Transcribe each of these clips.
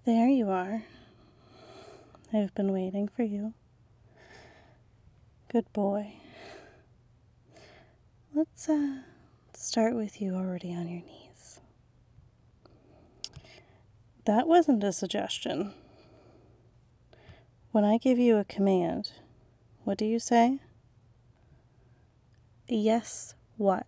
There you are. I've been waiting for you. Good boy. Let's start with you already on your knees. That wasn't a suggestion. When I give you a command, what do you say? Yes, what?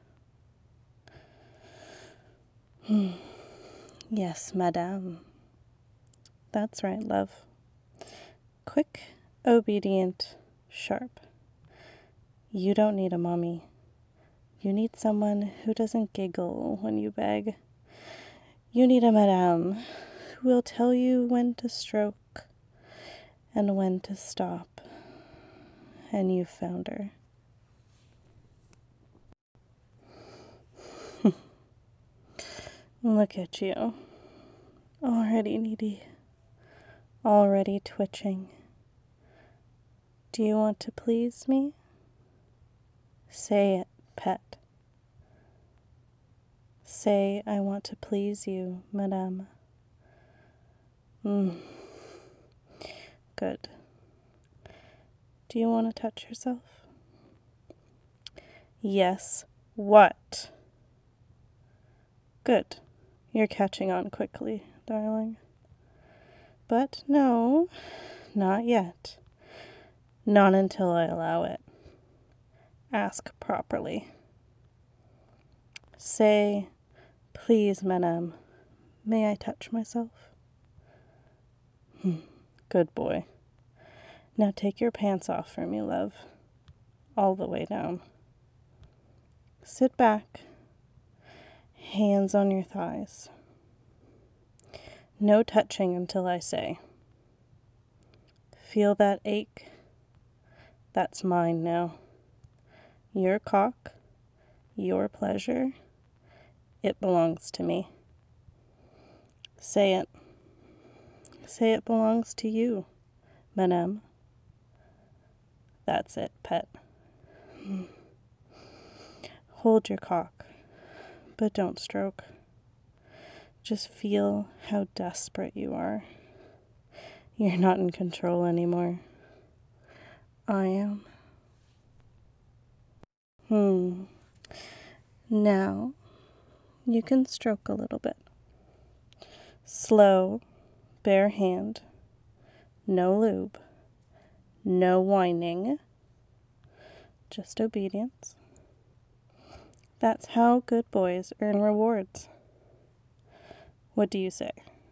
Yes, madame. That's right, love. Quick, obedient, sharp. You don't need a mommy. You need someone who doesn't giggle when you beg. You need a madame who will tell you when to stroke and when to stop. And you've found her. Look at you. Already needy. Already twitching. Do you want to please me? Say it, pet. Say, I want to please you, madame. Good. Do you want to touch yourself? Yes. What? Good. You're catching on quickly, darling. But no, not yet. Not until I allow it. Ask properly. Say, please, madame, may I touch myself? Good boy. Now take your pants off for me, love. All the way down. Sit back. Hands on your thighs. No touching until I say. Feel that ache? That's mine now. Your cock, your pleasure, it belongs to me. Say it. Say it belongs to you, madame. That's it, pet. Hold your cock, but don't stroke. Just feel how desperate you are. You're not in control anymore. I am. Now, you can stroke a little bit. Slow, bare hand. No lube. No whining. Just obedience. That's how good boys earn rewards. What do you say?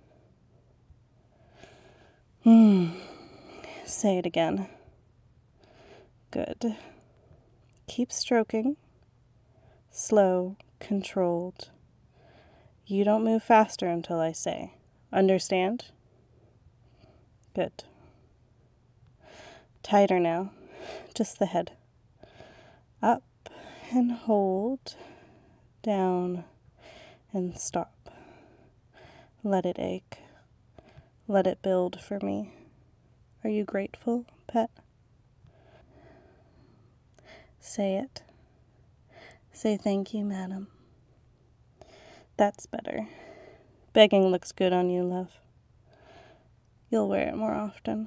Say it again. Good. Keep stroking. Slow, controlled. You don't move faster until I say. Understand? Good. Tighter now. Just the head. Up and hold. Down and stop. Let it ache. Let it build for me. Are you grateful, pet? Say it. Say thank you, madam. That's better. Begging looks good on you, love. You'll wear it more often.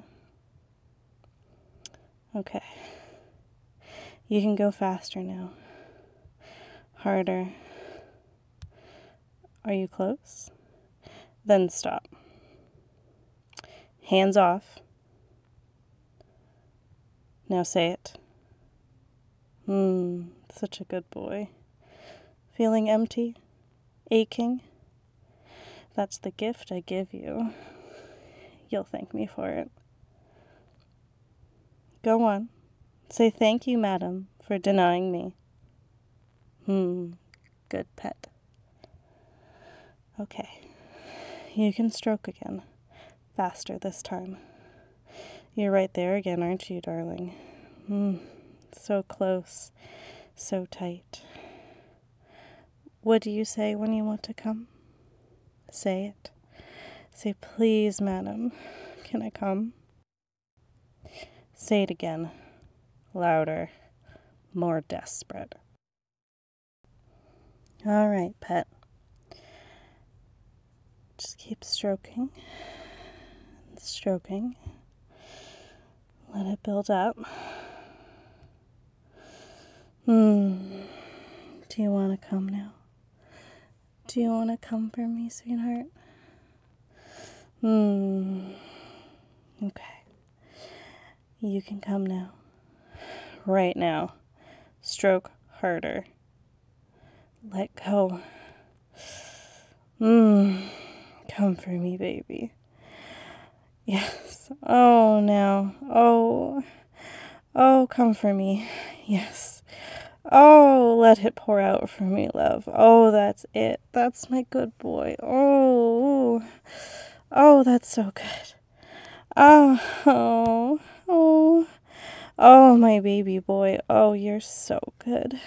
Okay. You can go faster now. Harder. Are you close? Then stop. Hands off. Now say it. Such a good boy. Feeling empty? Aching? That's the gift I give you. You'll thank me for it. Go on. Say thank you, madam, for denying me. Good pet. Okay. You can stroke again. Faster this time. You're right there again, aren't you, darling? So close. So tight. What do you say when you want to come? Say it. Say, please, madam, can I come? Say it again. Louder. More desperate. All right, pet. Just keep stroking and stroking. Let it build up. Do you want to come now? Do you want to come for me, sweetheart? Okay. You can come now. Right now. Stroke harder. Let go. Come for me, baby. Yes. Oh, now. Oh, come for me. Yes. Oh, let it pour out for me, love. Oh, that's it. That's my good boy. Oh, that's so good. Oh, my baby boy. Oh, you're so good.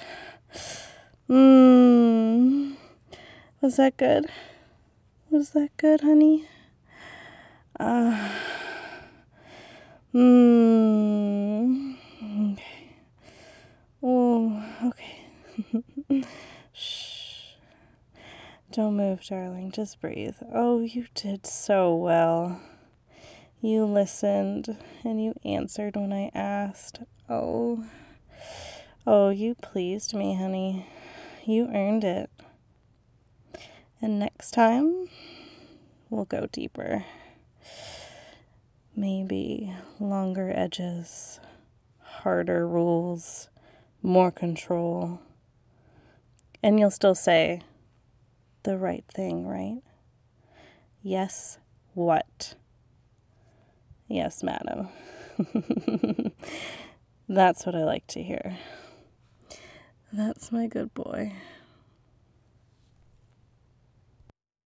Was that good? Was that good, honey? Okay. Oh, okay. Shh. Don't move, darling. Just breathe. Oh, you did so well. You listened and you answered when I asked. Oh, you pleased me, honey. You earned it. And next time, we'll go deeper. Maybe longer edges, harder rules, more control. And you'll still say the right thing, right? Yes, what? Yes, madam. That's what I like to hear. That's my good boy.